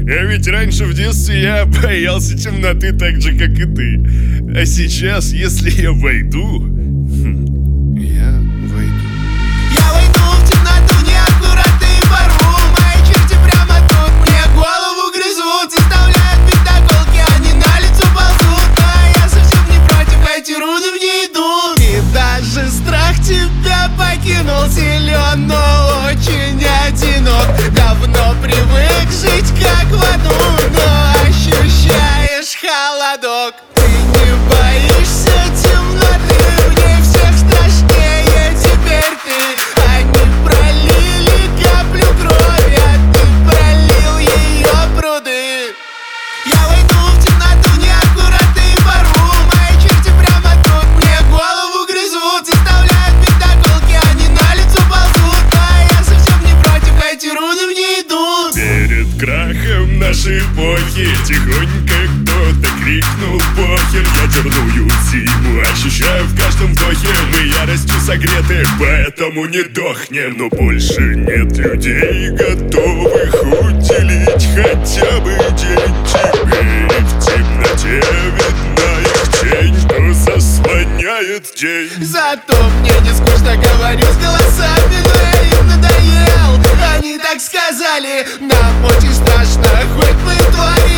А ведь раньше в детстве я боялся темноты так же, как и ты. А сейчас, если я войду... я войду. Я войду в темноту, неаккуратный порву. Мои черти прямо тут мне голову грызут, заставляют бить до колки, они на лицо ползут. Но я совсем не против, эти руны мне идут. И даже страх тебя покинул, силен, но очень одинок. Давно привык жить как в аду, но ощущаешь холодок. Ты не боишься темноты, в ней всех страшнее теперь ты. Они пролили каплю крови, а ты пролил ее пруды. Я войду в темноту, неаккуратный порву. Мои черти прямо тут мне голову грызут, заставляют бить до колки, они на лицо ползут. А я совсем не против, эти руны мне идут. Перед крахом нашей эпохи тихонько кто-то крикнул похер. Я дурную зиму ощущаю в каждом вдохе. Мы яростью согреты, поэтому не дохнем. Но больше нет людей, готовых уделить хотя бы день тебе. И в темноте видна их тень, что заслоняет день. Зато мне не скучно, говорю с голосами, но я им надоел. Они так сказали, нам очень страшно, хоть мы твои.